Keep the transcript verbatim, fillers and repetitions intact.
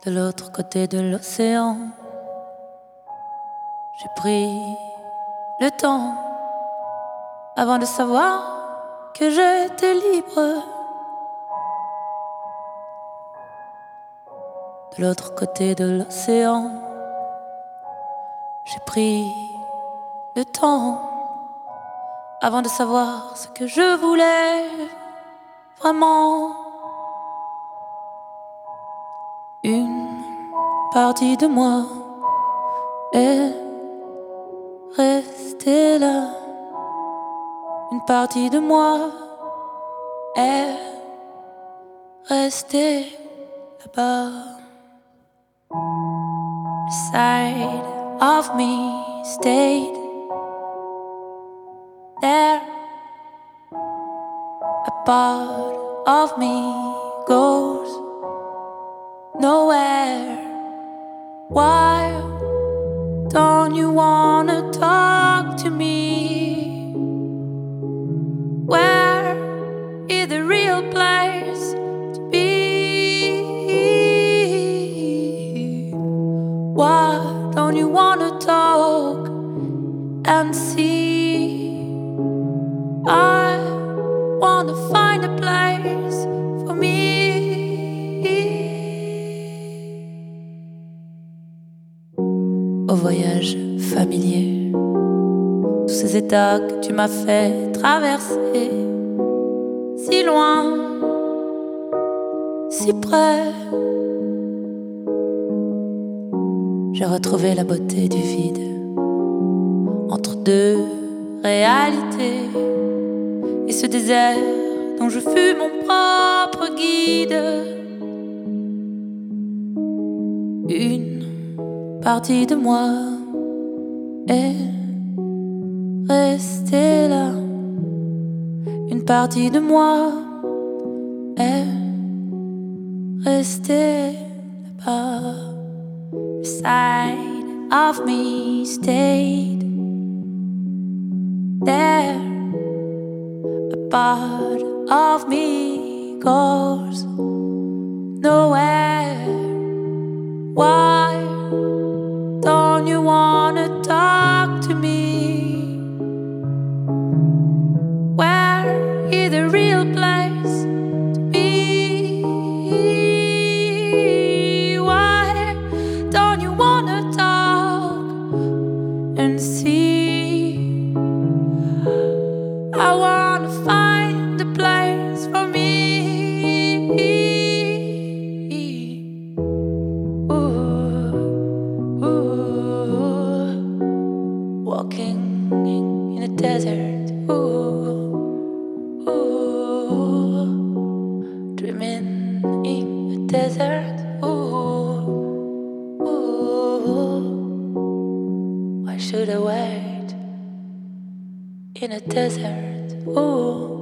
de l'autre côté de l'océan. J'ai pris le temps avant de savoir que j'étais libre. De l'autre côté de l'océan, j'ai pris le temps avant de savoir ce que je voulais vraiment. Une partie de moi est restée là. Une partie de moi est restée là-bas. A side of me stayed there. A part of me goes nowhere. Why don't you wanna talk to me? Where is the real place to be? Why don't you wanna talk and see? I wanna find a place for me. Au voyage familier, tous ces états que tu m'as fait traverser, si loin, si près, j'ai retrouvé la beauté du vide entre deux réalités et ce désert dont je fus mon propre guide. Une partie de moi est restée là. Une partie de moi est restée là-bas. The side of me stayed there. A part of me goes nowhere. Why don't you wanna talk to me? Where is the real place to be? Why don't you wanna talk and see? I wanna find a place for me. Ooh, ooh, walking in a desert. Ooh, ooh, dreaming in a desert. Ooh, ooh, why should I wait in a desert? Ooh.